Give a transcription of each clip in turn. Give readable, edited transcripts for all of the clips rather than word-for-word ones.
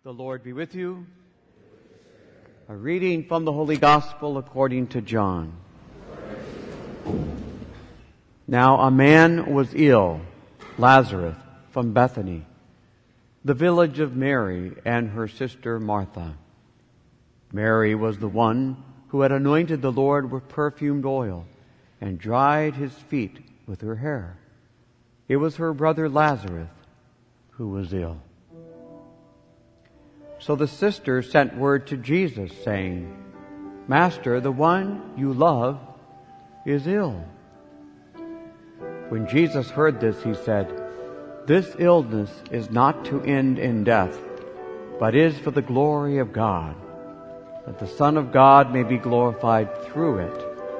The Lord be with you. A reading from the Holy Gospel according to John. Now a man was ill, Lazarus, from Bethany, the village of Mary and her sister Martha. Mary was the one who had anointed the Lord with perfumed oil and dried his feet with her hair. It was her brother Lazarus who was ill. So the sisters sent word to Jesus, saying, "Master, the one you love is ill." When Jesus heard this, he said, "This illness is not to end in death, but is for the glory of God, that the Son of God may be glorified through it."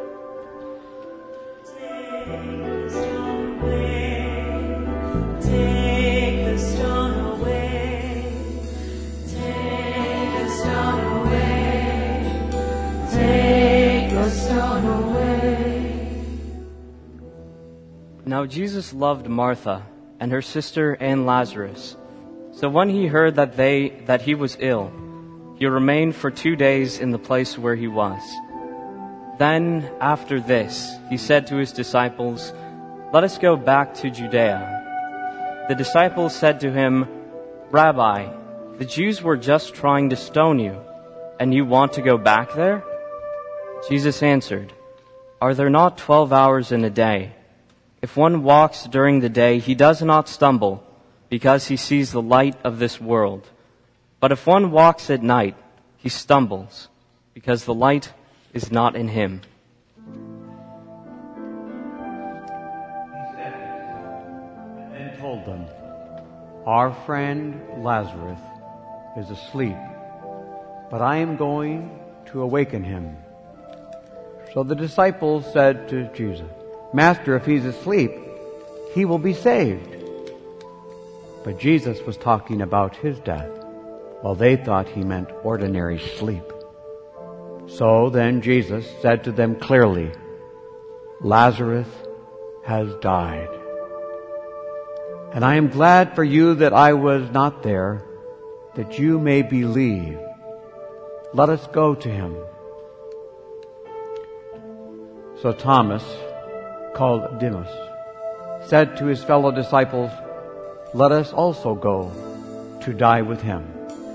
Now Jesus loved Martha and her sister and Lazarus. So when he heard that he was ill, he remained for 2 days in the place where he was. Then after this, he said to his disciples, "Let us go back to Judea." The disciples said to him, "Rabbi, the Jews were just trying to stone you, and you want to go back there?" Jesus answered, "Are there not 12 hours in a day? If one walks during the day, he does not stumble, because he sees the light of this world. But if one walks at night, he stumbles, because the light is not in him." He said, and then told them, "Our friend Lazarus is asleep, but I am going to awaken him." So the disciples said to Jesus, "Master, if he's asleep, he will be saved." But Jesus was talking about his death, while they thought he meant ordinary sleep. So then Jesus said to them clearly, "Lazarus has died. And I am glad for you that I was not there, that you may believe. Let us go to him." So Thomas, called Didymus, said to his fellow disciples, "Let us also go to die with him."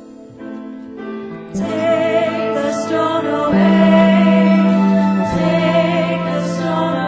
Take the stone away, take the stone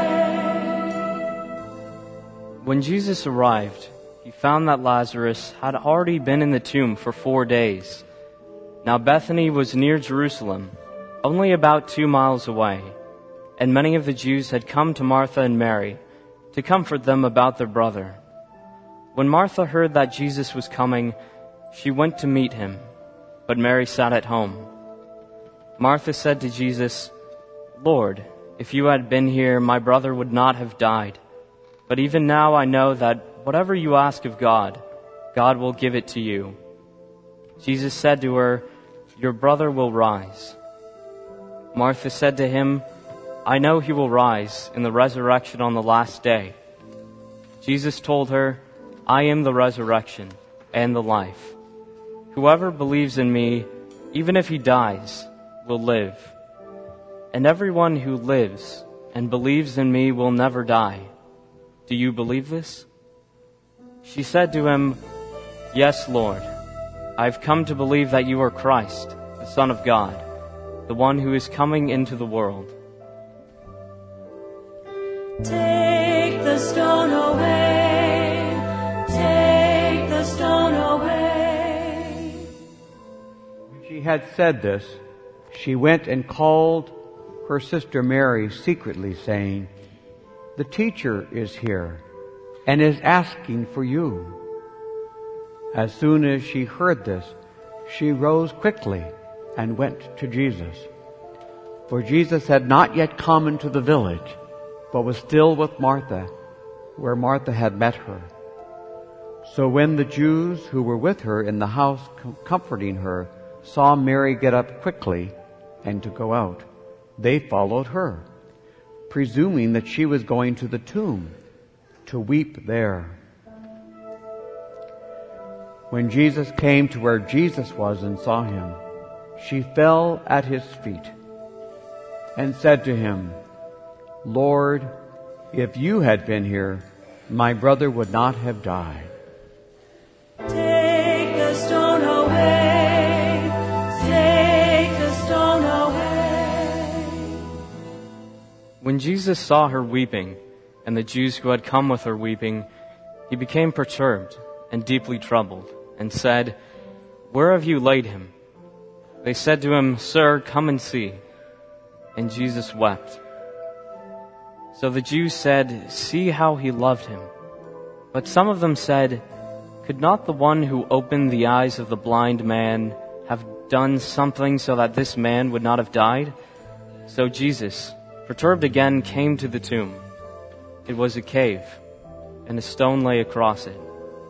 away. When Jesus arrived, he found that Lazarus had already been in the tomb for 4 days. Now Bethany was near Jerusalem, only about 2 miles away, and many of the Jews had come to Martha and Mary to comfort them about their brother. When Martha heard that Jesus was coming, she went to meet him, but Mary sat at home. Martha said to Jesus, "Lord, if you had been here, my brother would not have died. But even now I know that whatever you ask of God, God will give it to you." Jesus said to her, "Your brother will rise." Martha said to him, "I know he will rise in the resurrection on the last day." Jesus told her, "I am the resurrection and the life. Whoever believes in me, even if he dies, will live. And everyone who lives and believes in me will never die. Do you believe this?" She said to him, "Yes, Lord. I've come to believe that you are Christ, the Son of God, the one who is coming into the world." Take the stone away, take the stone away. When she had said this, she went and called her sister Mary secretly, saying, "The teacher is here and is asking for you." As soon as she heard this, she rose quickly and went to Jesus. For Jesus had not yet come into the village, but was still with Martha, where Martha had met her. So when the Jews who were with her in the house comforting her saw Mary get up quickly and to go out, they followed her, presuming that she was going to the tomb to weep there. When Jesus came to where Jesus was and saw him, she fell at his feet and said to him, Lord, if you had been here, my brother would not have died. Take the stone away. Take the stone away. When Jesus saw her weeping, and the Jews who had come with her weeping, he became perturbed and deeply troubled, and said, Where have you laid him? They said to him, Sir, come and see. And Jesus wept. So the Jews said, See how he loved him. But some of them said, Could not the one who opened the eyes of the blind man have done something so that this man would not have died? So Jesus, perturbed again, came to the tomb. It was a cave, and a stone lay across it.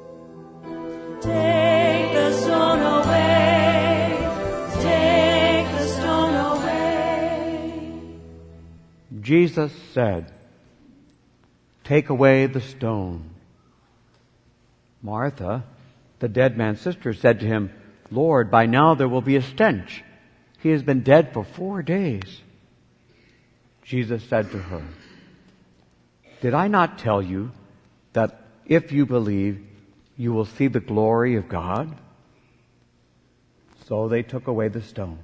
Take the stone away. Take the stone away. Jesus said, Take away the stone. Martha, the dead man's sister, said to him, Lord, by now there will be a stench. He has been dead for 4 days. Jesus said to her, Did I not tell you that if you believe, you will see the glory of God? So they took away the stone.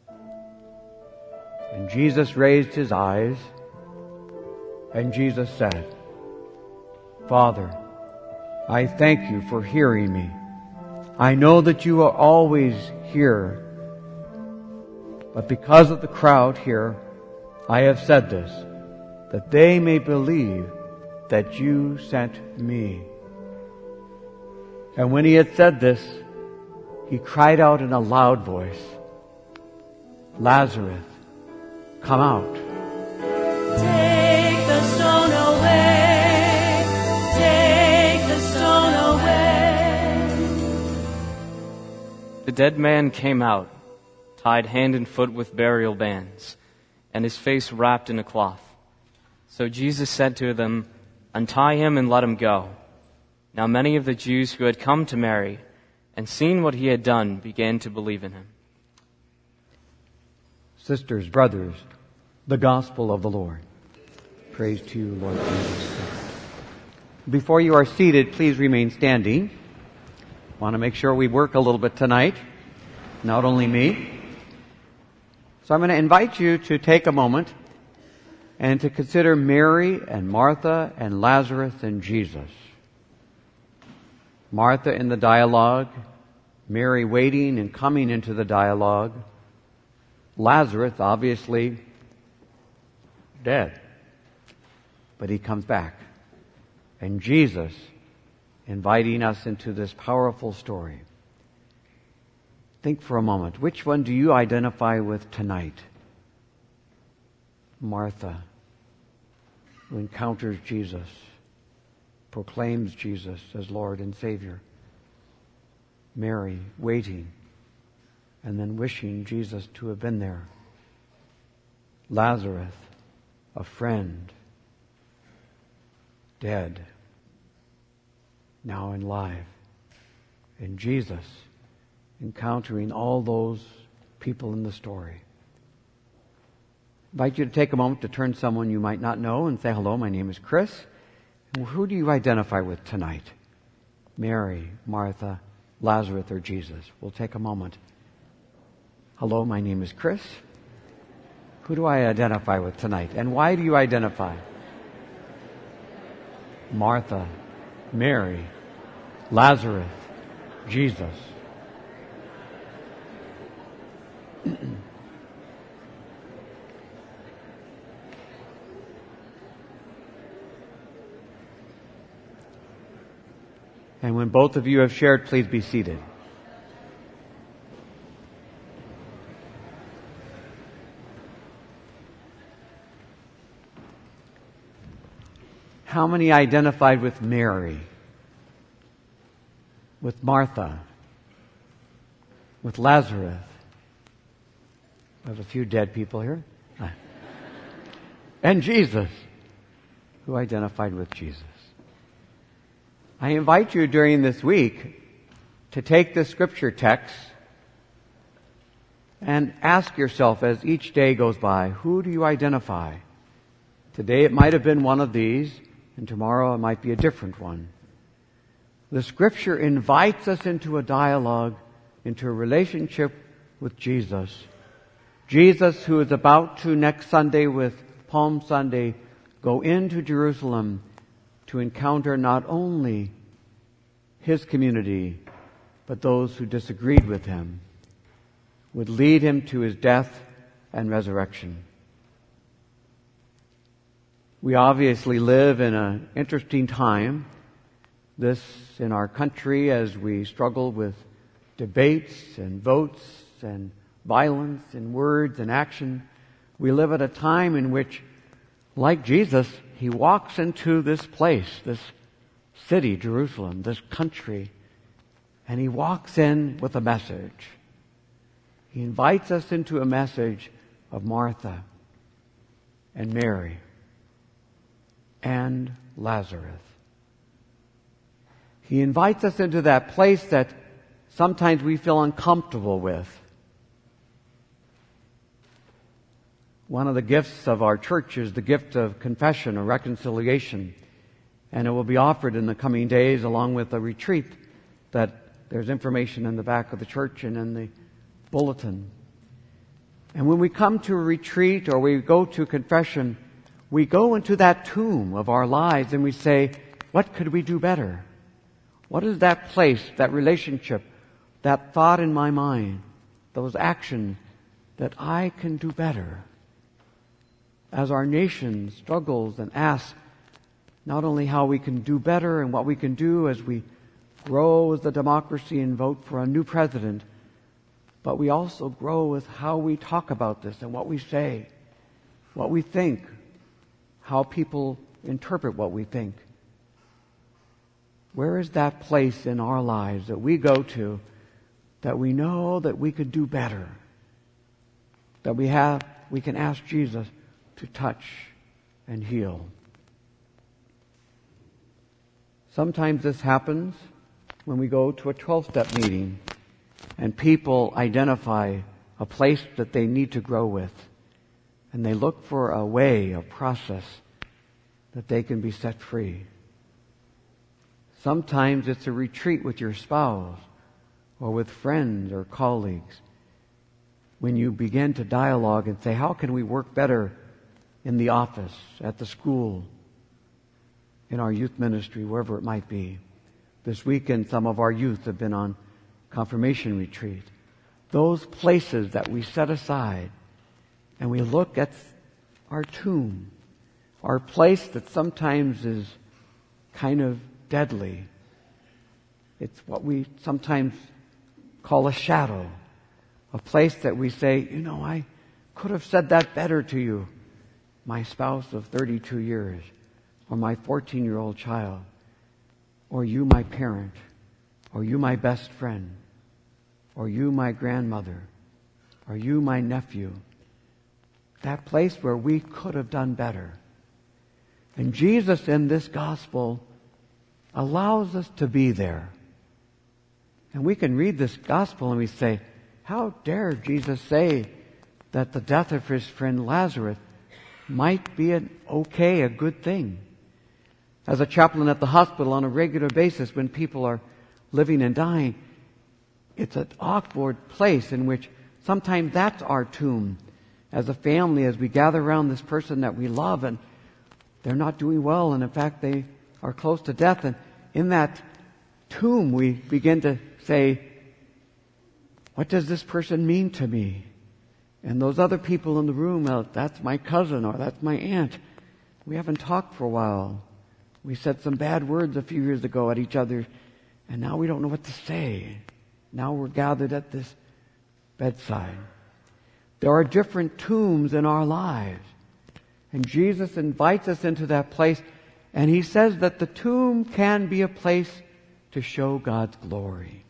And Jesus raised his eyes, and Jesus said, Father, I thank you for hearing me. I know that you are always here, but because of the crowd here, I have said this, that they may believe that you sent me. And when he had said this, he cried out in a loud voice, Lazarus, come out. Take the stone away. Take the stone away. The dead man came out, tied hand and foot with burial bands, and his face wrapped in a cloth. So Jesus said to them, Untie him and let him go. Now many of the Jews who had come to Mary and seen what he had done began to believe in him. Sisters, brothers, the gospel of the Lord. Praise to you, Lord Jesus. Before you are seated, please remain standing. I want to make sure we work a little bit tonight, not only me. So I'm going to invite you to take a moment and to consider Mary and Martha and Lazarus and Jesus. Martha in the dialogue, Mary waiting and coming into the dialogue, Lazarus obviously dead, but he comes back, and Jesus inviting us into this powerful story. Think for a moment, which one do you identify with tonight? Martha, who encounters Jesus, proclaims Jesus as Lord and Savior. Mary, waiting, and then wishing Jesus to have been there. Lazarus, a friend, dead, now alive. And Jesus, encountering all those people in the story. I invite you to take a moment to turn to someone you might not know and say, hello, my name is Chris. And who do you identify with tonight? Mary, Martha, Lazarus, or Jesus? We'll take a moment. Hello, my name is Chris. Who do I identify with tonight? And why do you identify? Martha, Mary, Lazarus, Jesus. And when both of you have shared, please be seated. How many identified with Mary? With Martha? With Lazarus? There's a few dead people here. And Jesus. Who identified with Jesus? I invite you during this week to take this scripture text and ask yourself as each day goes by, who do you identify? Today it might have been one of these, and tomorrow it might be a different one. The scripture invites us into a dialogue, into a relationship with Jesus. Jesus, who is about to next Sunday with Palm Sunday, go into Jerusalem to encounter not only his community, but those who disagreed with him, would lead him to his death and resurrection. We obviously live in an interesting time, this in our country, as we struggle with debates and votes and violence in words and action. We live at a time in which, like Jesus, he walks into this place, this city, Jerusalem, this country, and he walks in with a message. He invites us into a message of Martha and Mary and Lazarus. He invites us into that place that sometimes we feel uncomfortable with. One of the gifts of our church is the gift of confession or reconciliation, and it will be offered in the coming days along with a retreat that there's information in the back of the church and in the bulletin. And when we come to a retreat or we go to confession, we go into that tomb of our lives and we say, what could we do better? What is that place, that relationship, that thought in my mind, those actions that I can do better? As our nation struggles and asks not only how we can do better and what we can do as we grow as a democracy and vote for a new president, but we also grow with how we talk about this and what we say, what we think, how people interpret what we think. Where is that place in our lives that we go to that we know that we could do better? That we can ask Jesus to touch and heal. Sometimes this happens when we go to a 12-step meeting and people identify a place that they need to grow with, and they look for a way, a process that they can be set free. Sometimes it's a retreat with your spouse or with friends or colleagues when you begin to dialogue and say, how can we work better in the office, at the school, in our youth ministry, wherever it might be. This weekend, some of our youth have been on confirmation retreat. Those places that we set aside and we look at our tomb, our place that sometimes is kind of deadly. It's what we sometimes call a shadow. A place that we say, I could have said that better to you, my spouse of 32 years, or my 14-year-old child, or you, my parent, or you, my best friend, or you, my grandmother, or you, my nephew. That place where we could have done better. And Jesus in this gospel allows us to be there. And we can read this gospel and we say, how dare Jesus say that the death of his friend Lazarus might be a good thing? As a chaplain at the hospital on a regular basis when people are living and dying, it's an awkward place in which sometimes that's our tomb. As a family, as we gather around this person that we love and they're not doing well, and in fact they are close to death, and in that tomb we begin to say, what does this person mean to me? And those other people in the room, well, that's my cousin or that's my aunt. We haven't talked for a while. We said some bad words a few years ago at each other, and now we don't know what to say. Now we're gathered at this bedside. There are different tombs in our lives. And Jesus invites us into that place, and he says that the tomb can be a place to show God's glory.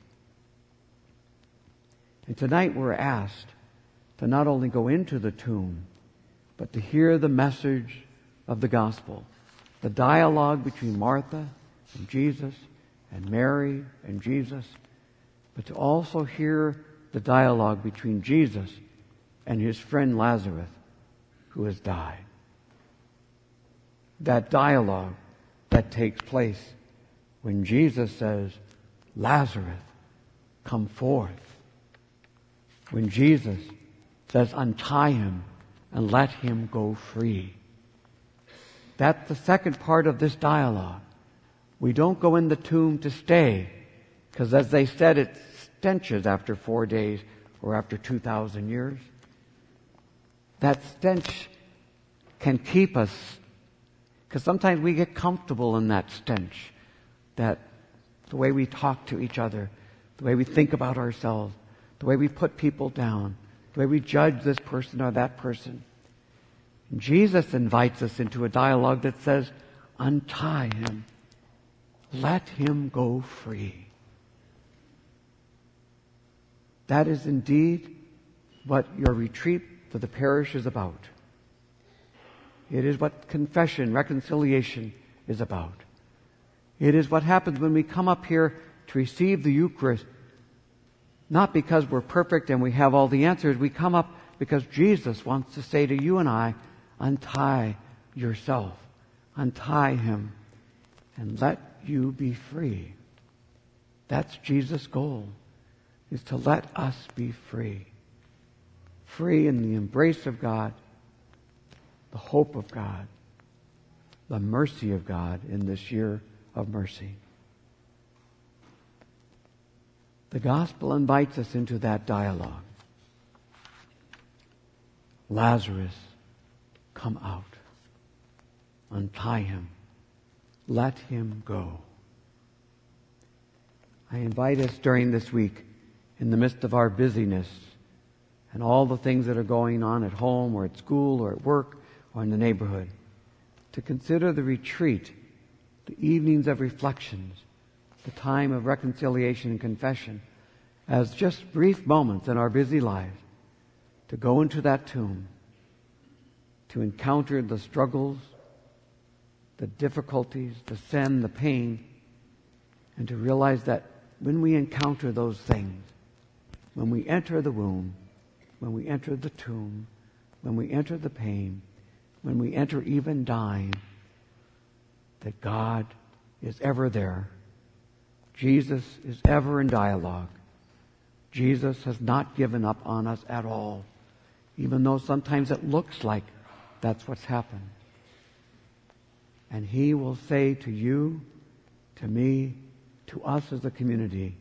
And tonight we're asked to not only go into the tomb, but to hear the message of the gospel. The dialogue between Martha and Jesus and Mary and Jesus. but to also hear the dialogue between Jesus and his friend Lazarus, who has died. That dialogue that takes place when Jesus says, Lazarus, come forth. When Jesus says, untie him and let him go free. That's the second part of this dialogue. We don't go in the tomb to stay, because as they said, it stenches after 4 days or after 2,000 years. That stench can keep us, because sometimes we get comfortable in that stench, that the way we talk to each other, the way we think about ourselves, the way we put people down, the way we judge this person or that person. And Jesus invites us into a dialogue that says, untie him. Let him go free. That is indeed what your retreat for the parish is about. It is what confession, reconciliation is about. It is what happens when we come up here to receive the Eucharist, not because we're perfect and we have all the answers. We come up because Jesus wants to say to you and I, untie yourself, untie him, and let you be free. That's Jesus' goal, is to let us be free. Free in the embrace of God, the hope of God, the mercy of God in this year of mercy. The gospel invites us into that dialogue. Lazarus, come out. Untie him. Let him go. I invite us during this week, in the midst of our busyness and all the things that are going on at home or at school or at work or in the neighborhood, to consider the retreat, the evenings of reflections, the time of reconciliation and confession, as just brief moments in our busy lives, to go into that tomb, to encounter the struggles, the difficulties, the sin, the pain, and to realize that when we encounter those things, when we enter the womb, when we enter the tomb, when we enter the pain, when we enter even dying, that God is ever there. Jesus is ever in dialogue. Jesus has not given up on us at all, even though sometimes it looks like that's what's happened. And he will say to you, to me, to us as a community,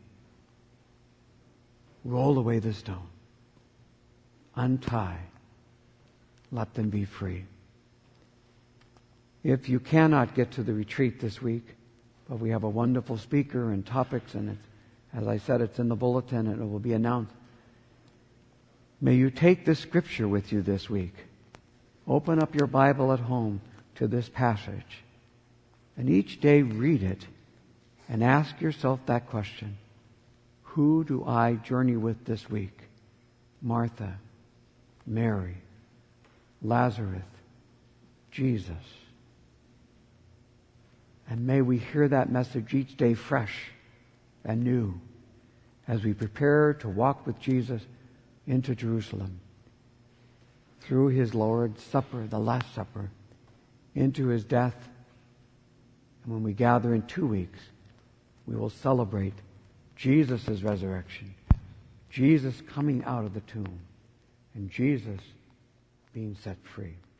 roll away the stone. Untie. Let them be free. If you cannot get to the retreat this week, but we have a wonderful speaker and topics, and it's, as I said, it's in the bulletin and it will be announced. May you take this scripture with you this week. Open up your Bible at home to this passage, and each day read it and ask yourself that question. Who do I journey with this week? Martha, Mary, Lazarus, Jesus. And may we hear that message each day fresh and new as we prepare to walk with Jesus into Jerusalem, through his Lord's Supper, the Last Supper, into his death. And when we gather in 2 weeks, we will celebrate Jesus' resurrection, Jesus coming out of the tomb, and Jesus being set free.